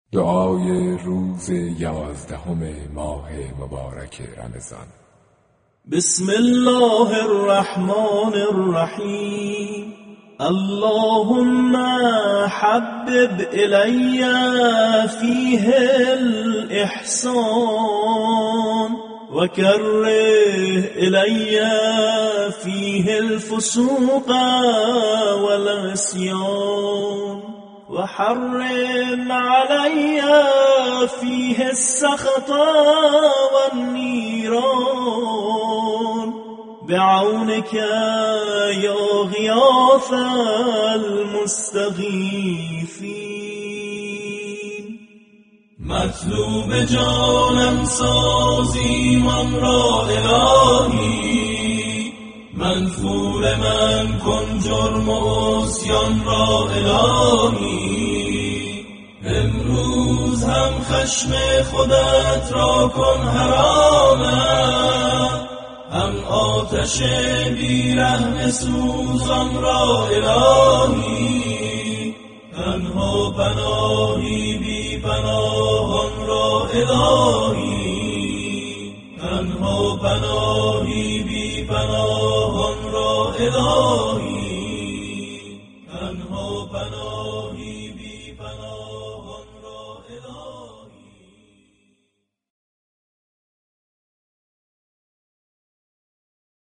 دعای روز 11 ماه مبارک رمضان. بسم الله الرحمن الرحیم. اللهم حبب إلي فيه الإحسان وكره إلي فيه الفسوق والعصيان وحرم علي فيه السخط والنيران بعونك يا غياث المستغيثين. مطلوب جانم سازی من را الهی، منفور من کن جرم و عصیان را الهی. امروز هم خشم خودت را کن حرامم، هم آتش بیرحم سوزان را الهی. تنها پناهی بی پناهان را الهی، تنها پناهی بی پناهان را الهی.